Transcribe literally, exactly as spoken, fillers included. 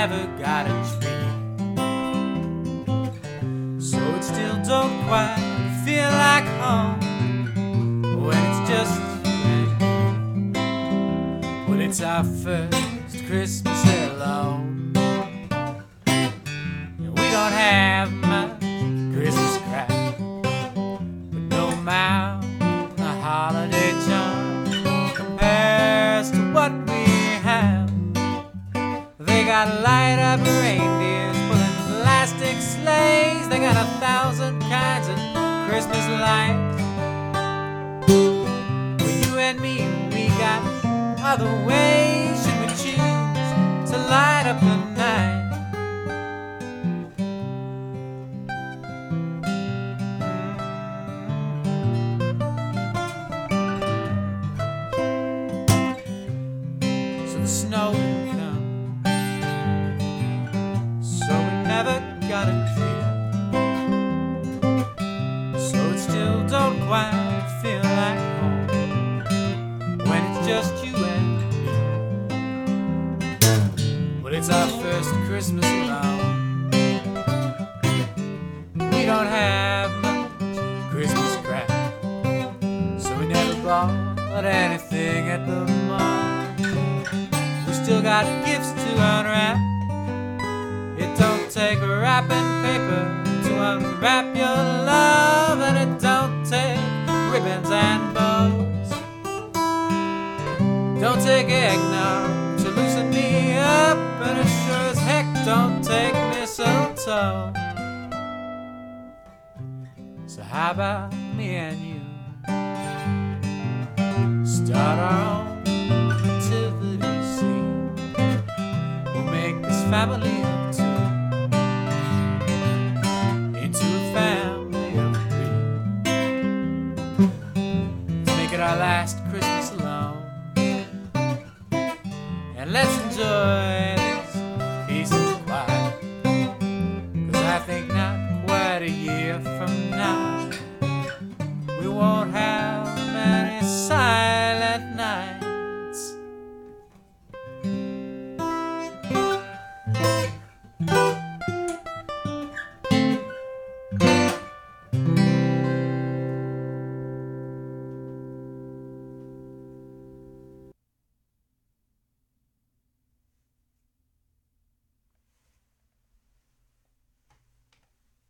never got a tree. So it still don't quite feel like home when it's just when it's our first Christmas alone. We don't have much Christmas crap, but no amount of holiday charm compares to what we have. They got light up reindeers pulling plastic sleighs. They got a thousand kinds of Christmas lights. Well, you and me, we got other ways. Should we choose to light up the night? So the snow didn't come, so we never got a tree. So it still don't quite feel like home when it's just you and me. But it's our first Christmas alone. We don't have much Christmas crap, so we never bought anything at the mall. We still got gifts to unwrap. It don't take wrapping paper to unwrap your love, and it don't take ribbons and bows. Don't take eggnog to loosen me up, and it sure as heck don't take mistletoe. So how about me and you start our own nativity scene? We'll make this family